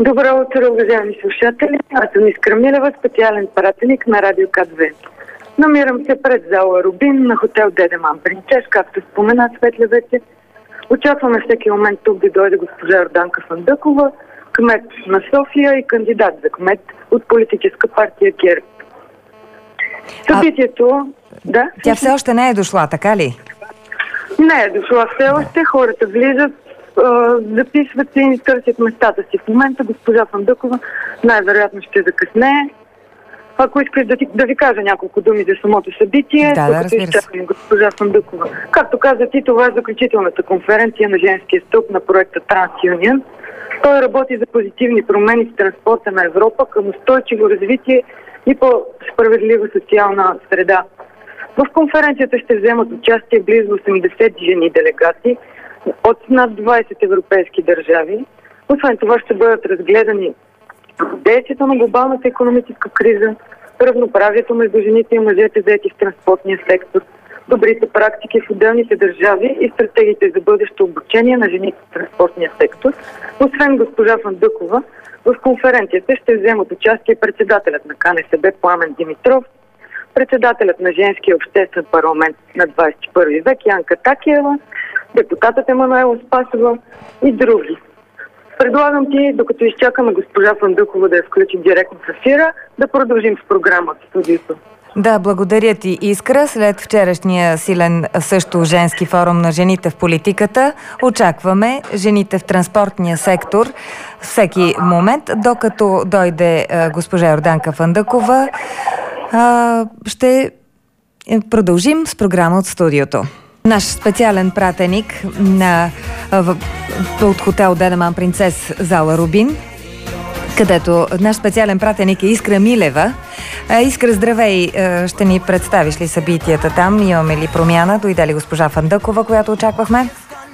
Добро утро, уважаеми слушатели. Аз съм Искра Милева, специален пратеник на Радио К2. Намирам се пред зала Рубин на хотел Дедеман Принцес, както спомена Светля вече. Очакваме всеки момент тук да дойде госпожа Йорданка Фандъкова, кмет на София и кандидат за кмет от политическа партия ГЕРБ. Събитието... Да? Тя все още не е дошла, така ли? Не е дошла все още. Хората влизат, записват се и търсят местата си. В момента госпожа Фандъкова най-вероятно ще закъснее. Ако искаш да ви кажа няколко думи за самото събитие, докато изчакаме госпожа Фандъкова. Както каза ти, това е заключителната конференция на женския стълб на проекта TransUnion. Той работи за позитивни промени в транспорта на Европа към устойчиво развитие и по-справедлива социална среда. В конференцията ще вземат участие близо 80 жени делегати от над 20 европейски държави. Освен това ще бъдат разгледани действието на глобалната икономическа криза, равноправието между жените и мъжете, заети в транспортния сектор, добрите практики в отделните държави и стратегиите за бъдещо обучение на жените в транспортния сектор. Освен госпожа Фандъкова, в конференцията ще вземат участие председателят на КНСБ Пламен Димитров, председателят на Женския обществен парламент на 21 век Янка Такиева, депутатът Емануела Спасова и други. Предлагам ти, докато изчакаме госпожа Фандъкова да я включим директно в ефира, да продължим с програмата в студиото. Да, благодаря ти, Искра. След вчерашния силен също женски форум на жените в политиката, очакваме жените в транспортния сектор всеки момент, докато дойде госпожа Йорданка Фандъкова. Ще продължим с програма от студиото. Наш специален пратеник от хотел Дедеман Принцес, зала Рубин, където наш специален пратеник е Искра Милева. Искра, здравей! Ще ни представиш ли събитията там? Имаме ли промяна? Дойде ли госпожа Фандъкова, която очаквахме?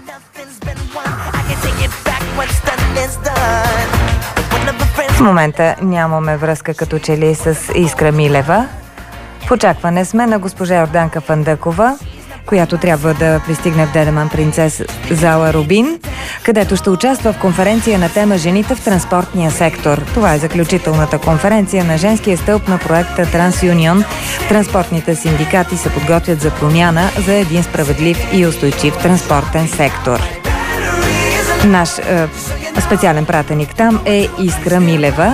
В момента нямаме връзка като че ли с Искра Милева. В очакване сме на госпожа Йорданка Фандъкова, която трябва да пристигне в Дедеман Принцес, зала Рубин, където ще участва в конференция на тема «Жените в транспортния сектор». Това е заключителната конференция на женския стълб на проекта TransUnion. Транспортните синдикати се подготвят за промяна за един справедлив и устойчив транспортен сектор. Наш специален пратеник там е Искра Милева,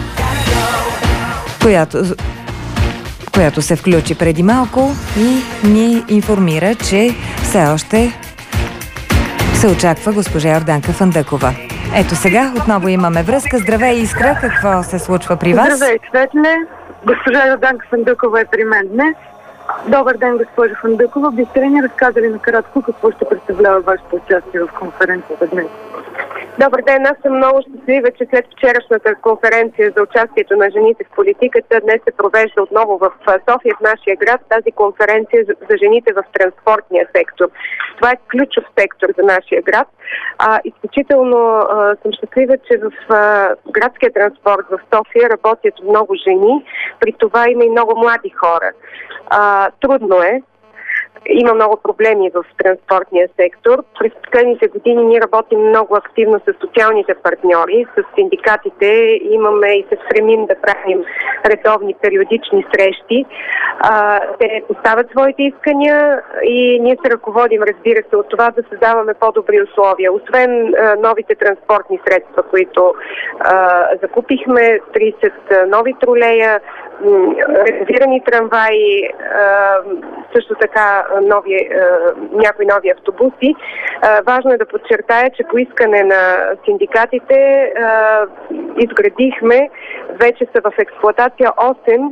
която се включи преди малко и ни информира, че все още се очаква госпожа Йорданка Фандъкова. Ето сега отново имаме връзка. Здравей, Искра, какво се случва при вас? Здравей, Светле. Госпожа Йорданка Фандъкова е при мен днес. Добър ден, госпожа Фандъкова. Бихте ли ни разказали накратко какво ще представлява вашето участие в конференцията днес? Добър ден, аз съм много щастлива, че след вчерашната конференция за участието на жените в политиката днес се провежда отново в София, в нашия град, тази конференция за жените в транспортния сектор. Това е ключов сектор за нашия град. Изключително съм щастлива, че в градския транспорт в София работят много жени, при това има и много млади хора. Трудно е. Има много проблеми в транспортния сектор. През последните години ние работим много активно с социалните партньори, с синдикатите. Имаме и се стремим да правим редовни периодични срещи. Те поставят своите искания и ние се ръководим, разбира се, от това да създаваме по-добри условия. Освен новите транспортни средства, които закупихме, 30 нови тролея, резервирани трамваи, също така някои нови автобуси. Важно е да подчертая, че по искане на синдикатите изградихме, вече са в експлоатация 8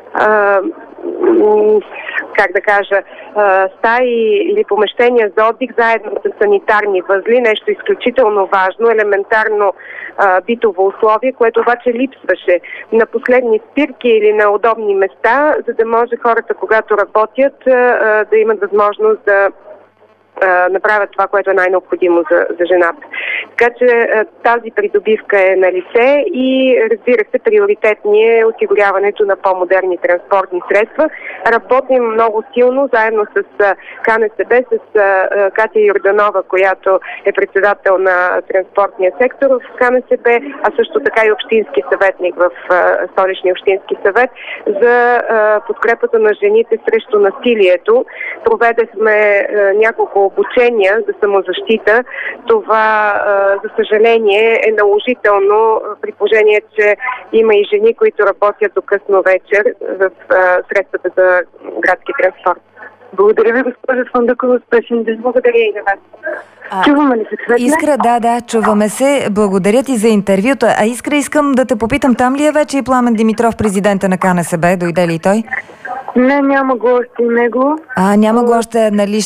стаи или помещения за отдих заедно с санитарни възли, нещо изключително важно, елементарно битово условие, което обаче липсваше на последни спирки или на удобни места, за да може хората, когато работят, да имат възможност да направят това, което е най-необходимо за жената. Така че тази придобивка е на лице и, разбира се, приоритетни е осигуряването на по-модерни транспортни средства. Работим много силно заедно с КНСБ, с Катя Йорданова, която е председател на транспортния сектор в КНСБ, а също така и общински съветник в Столичния общински съвет за подкрепата на жените срещу насилието. Проведахме няколко обучения за самозащита. Това, за съжаление, е наложително при положение, че има и жени, които работят до късно вечер в средствата за градски транспорт. Благодаря ви, госпожа Фандъкова. Успешен ден. Благодаря и на вас. Чуваме ли се, Светле? Искра, да, чуваме се. Благодаря ти за интервюто. Искра, искам да те попитам, там ли е вече и Пламен Димитров, президента на КНСБ? Дойде ли той? Не, няма го още него. Няма го още. Нали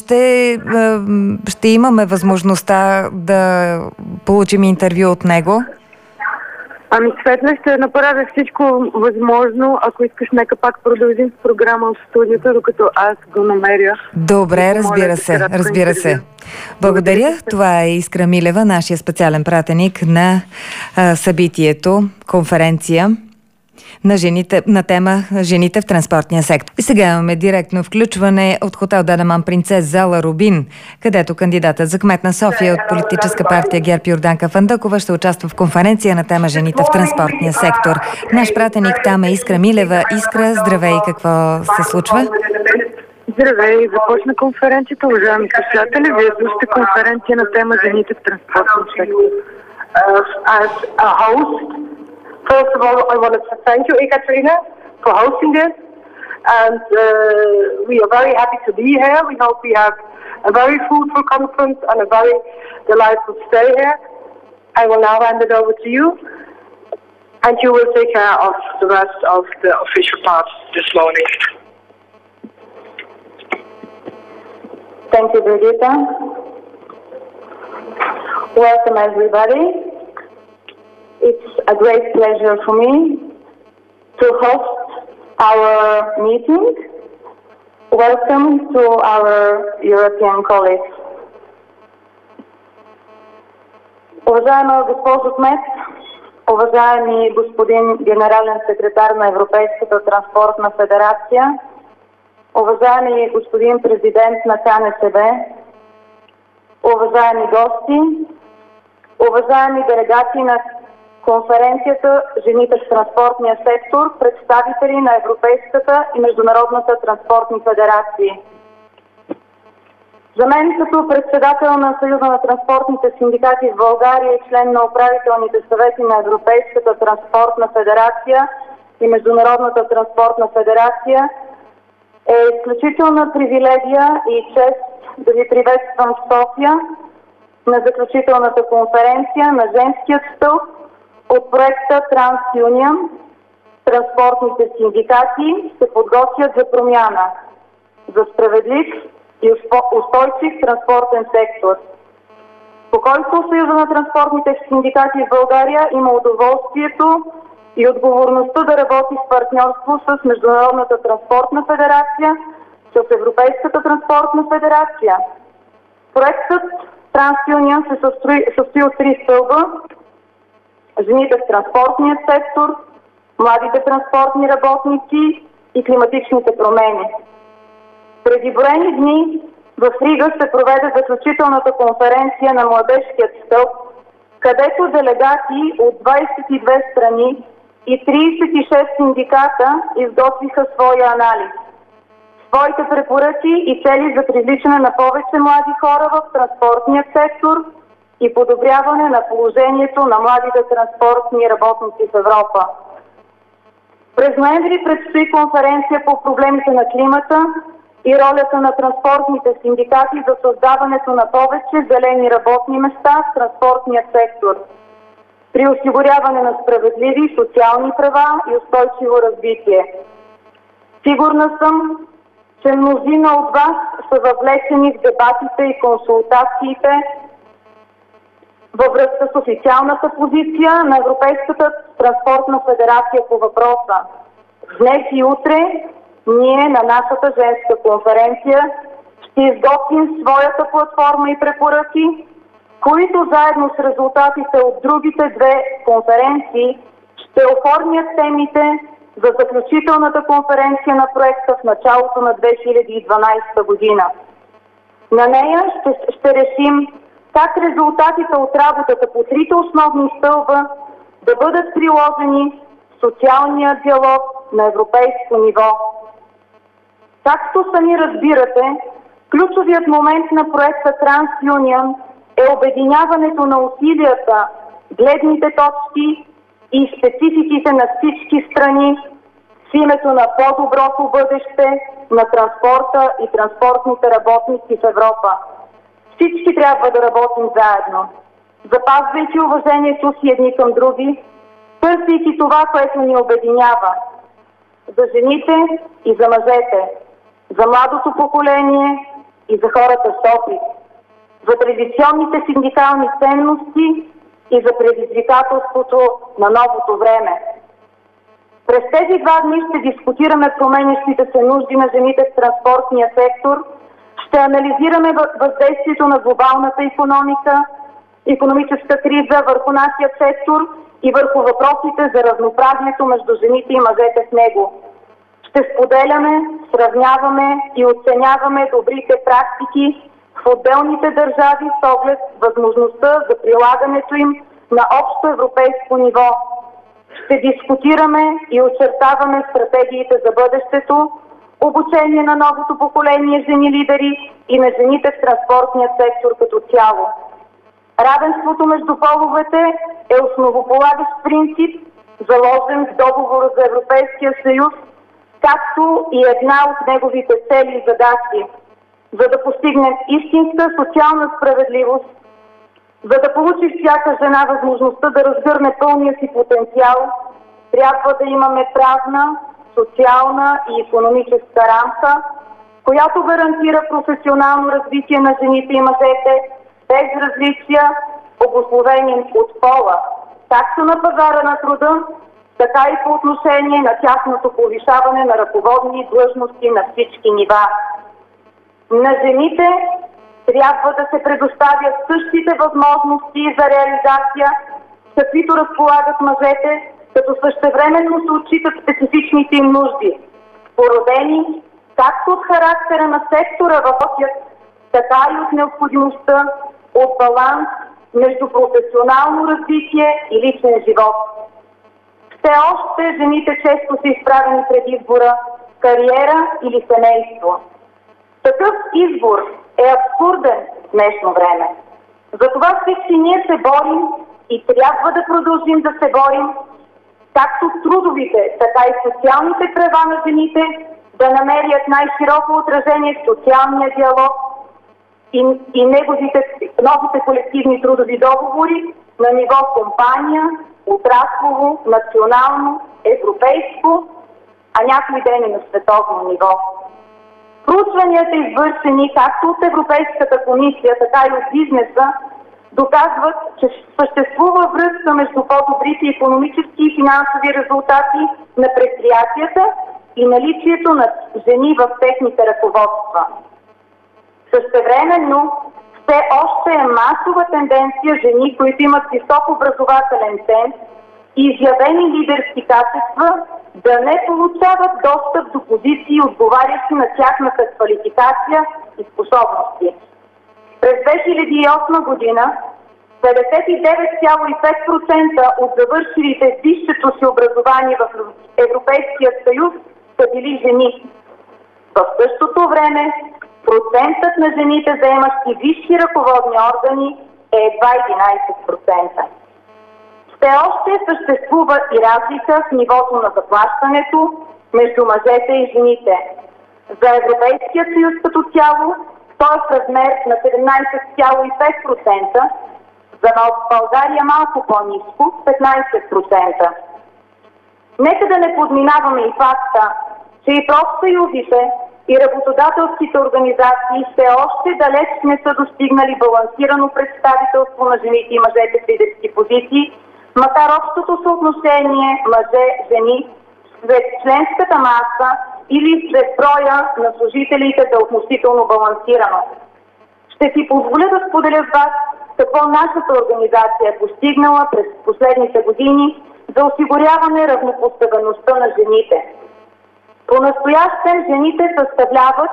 ще имаме възможността да получим интервю от него? Светле, ще направя всичко възможно. Ако искаш, нека пак продължим с програма в студиото, докато аз го намеря. Добре, разбира се. Благодаря. Това е Искра Милева, нашия специален пратеник на събитието, конференция на тема «Жените в транспортния сектор». И сега имаме директно включване от хотел Дадаман Принцес, зала Рубин, където кандидатът за кмет на София от политическа партия ГЕРБ Йорданка Фандъкова ще участва в конференция на тема «Жените в транспортния сектор». Наш пратеник там е Искра Милева. Искра, здравей, какво се случва? Здравей, започна конференцията, уважаеми слушатели. Вие слушате конференция на тема «Жените в транспортния сектор». As a host, first of all, I wanted to thank you, Ekaterina, for hosting this. And we are very happy to be here. We hope we have a very fruitful conference and a very delightful stay here. I will now hand it over to you. And you will take care of the rest of the official part this morning. Thank you, Brigitte. Welcome, everybody. It's a great pleasure for me to host our meeting. Welcome to our European colleagues. Уважаема госпожо кмет, уважаеми господин генерален секретар на Европейската транспортна федерация, уважаеми господин президент на КНСБ, уважаеми гости, уважаеми делегати на конференцията «Жените в транспортния сектор», представители на Европейската и Международната транспортни федерации. За мен като председател на Съюза на транспортните синдикати в България и член на управителните съвети на Европейската транспортна федерация и Международната транспортна федерация е изключителна привилегия и чест да ви приветствам в София на заключителната конференция на женският стълб от проекта TransUnion. Транспортните синдикати се подготвят за промяна, за справедлив и устойчив транспортен сектор, по който Съюза на транспортните синдикати в България има удоволствието и отговорността да работи в партньорство с Международната транспортна федерация, с Европейската транспортна федерация. Проектът TransUnion се състои от 3 стълба: жените в транспортния сектор, младите транспортни работници и климатичните промени. Преди броени дни в Рига се проведе заключителната конференция на Младежкият стълб, където делегати от 22 страни и 36 синдиката изготвиха своя анализ, своите препоръки и цели за привличане на повече млади хора в транспортния сектор и подобряване на положението на младите транспортни работници в Европа. През ноември предстои конференция по проблемите на климата и ролята на транспортните синдикати за създаването на повече зелени работни места в транспортния сектор, при осигуряване на справедливи социални права и устойчиво развитие. Сигурна съм, че мнозина от вас са въвлечени в дебатите и консултациите във връзка с официалната позиция на Европейската транспортна федерация по въпроса. Днес и утре ние на нашата женска конференция Ще изготвим своята платформа и препоръки, които заедно с резултатите от другите две конференции ще оформят темите за заключителната конференция на проекта в началото на 2012 година. На нея ще решим как резултатите от работата по трите основни стълба да бъдат приложени в социалния диалог на европейско ниво. Както сами разбирате, ключовият момент на проекта TransUnion е обединяването на усилията, гледните точки и спецификите на всички страни в името на по-доброто бъдеще на транспорта и транспортните работници в Европа. Всички трябва да работим заедно, запазвайки уважението си едни към други, търсейки това, което ни обединява. За жените и за мъжете, за младото поколение и за хората с опит, за традиционните синдикални ценности и за предизвикателството на новото време. През тези 2 дни ще дискутираме променящите се нужди на жените в транспортния сектор, ще анализираме въздействието на глобалната икономическа криза върху нашия сектор и върху въпросите за равноправието между жените и мъжете в него. Ще споделяме, сравняваме и оценяваме добрите практики в отделните държави с оглед възможността за прилагането им на общо европейско ниво. Ще дискутираме и очертаваме стратегиите за бъдещето, обучение на новото поколение жени лидери и на жените в транспортния сектор като цяло. Равенството между половете е основополагащ принцип, заложен в договора за Европейския съюз, както и една от неговите цели и задачи. За да постигнем истинска социална справедливост, за да получи всяка жена възможността да разгърне пълния си потенциал, трябва да имаме правна, социална и икономическа рамка, която гарантира професионално развитие на жените и мъжете без различия, обусловени от пола, както на пазара на труда, така и по отношение на тяхното повишаване на ръководни длъжности на всички нива. На жените трябва да се предоставят същите възможности за реализация, с каквито разполагат мъжете, като същевременно се отчитат специфичните им нужди, породени както от характера на сектора в работят, така и от необходимостта от баланс между професионално развитие и личен живот. Все още жените често са изправени пред избора кариера или семейство. Такъв избор е абсурден в днешно време. Затова всички ние се борим и трябва да продължим да се борим, както трудовите, така и социалните права на жените да намерят най-широко отражение в социалния диалог и новите колективни трудови договори на ниво компания, отраслово, национално, европейско, а някои ден на световно ниво. Проучванията, извършени както от Европейската комисия, така и от бизнеса, доказват, че съществува връзка между по-добрите икономически и финансови резултати на предприятията и наличието на жени в техните ръководства. Същевременно, все още е масова тенденция жени, които имат висок образователен ценз и изявени лидерски качества, да не получават достъп до позиции, отговарящи на тяхната квалификация и способности. През 2008 година 59,5% от завършилите висшето си образование в Европейския съюз са били жени. В същото време процентът на жените, заемащи висши ръководни органи, е едва 11%. Все още съществува и разлика в нивото на заплащането между мъжете и жените. За Европейския съюз като цяло той е в размер на 17,5%, за България малко по-ниско, 15%. Нека да не подминаваме и факта, че и профсъюзите и работодателските организации все още далеч не са достигнали балансирано представителство на жените и мъжете в лидерски позиции, макар общото съотношение мъже-жени сред членската маса или сред броя на служителите да относително балансирано. Ще си позволя да споделя с вас какво нашата организация е постигнала през последните години за осигуряване равнопоставеността на жените. По-настоящем жените съставляват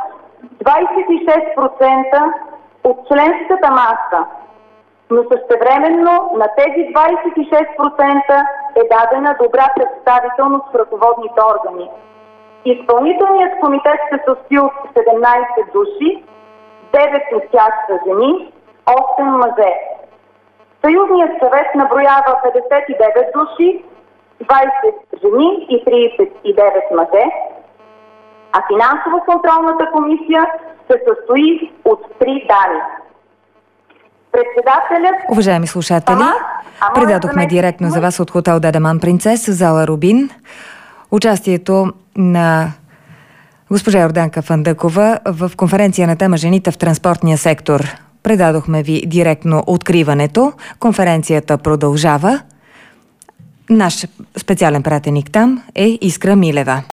26% от членската маса, но същевременно на тези 26% е дадена добра представителност в ръководните органи. Изпълнителният комитет се състои от 17 души, 9 от тях са жени, 8 мъже. Съюзният съвет наброява 59 души, 20 жени и 39 мъже, а финансово-контролната комисия се състои от 3 дами. Председателят... Уважаеми слушатели, предадохме директно за вас от хотел Дедеман Принцес, зала Рубин, участието на госпожа Йорданка Фандъкова в конференция на тема "Жените в транспортния сектор". Предадохме ви директно откриването. Конференцията продължава. Наш специален пратеник там е Искра Милева.